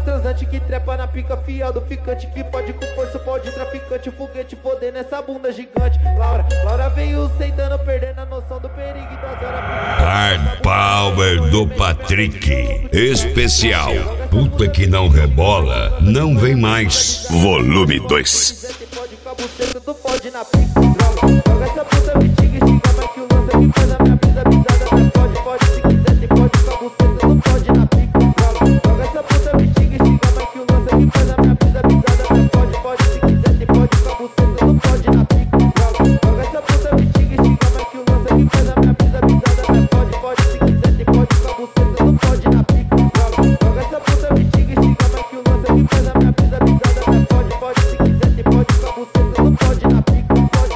transante que trepa na pica, fiado ficante que pode com força, pode traficante, foguete poder nessa bunda gigante. Laura veio sentando, perdendo a noção do perigo e das horas. Hard Power do Patrick. Especial. Puta que não rebola, não vem mais. Volume 2. Pode com a buceta, tu pode na pica. Joga essa puta, me xinga, xinga, mas que o lance aqui faz a minha brisa pisada. Pode, se quiser, você pode com a buceta, tu pode na pica. Joga essa puta, me xinga, xinga, mas que o lance aqui faz a minha brisa pisada. Pode, se quiser, você pode com a buceta, tu pode na pica. Joga essa puta, me xinga, xinga, mas que o lance aqui faz a minha brisa pisada. Pode, se quiser, você pode com a buceta, tu pode na pica. Joga essa puta, me xinga, xinga, mas que o lance aqui faz a minha brisa pisada. Pode, se quiser, você pode com a buceta, tu pode na pica.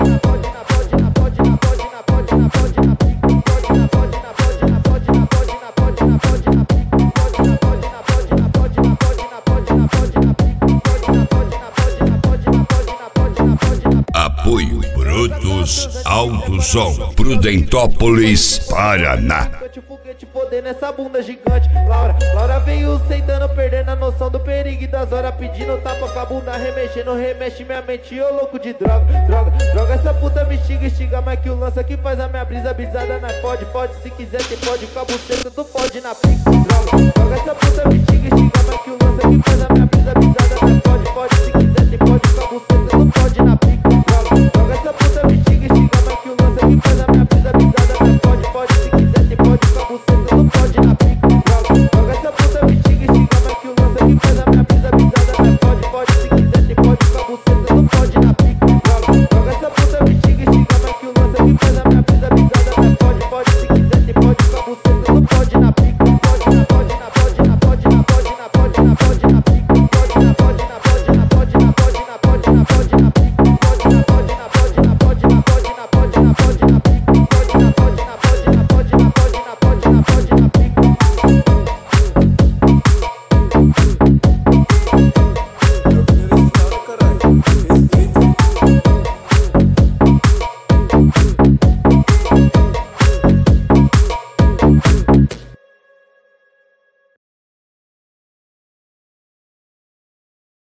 Apoio Brutus Alto Som, Prudentópolis, Paraná. Foguete poder nessa bunda gigante. Laura veio sentando, perdendo a noção do perigo e das horas, pedindo tapa com a bunda, remexendo, remexe minha mente, ô louco de droga. Essa puta me xinga, mas que o lance aqui faz a minha brisa bisada. Pode, se quiser, você pode com a buceta, tu pode na pica.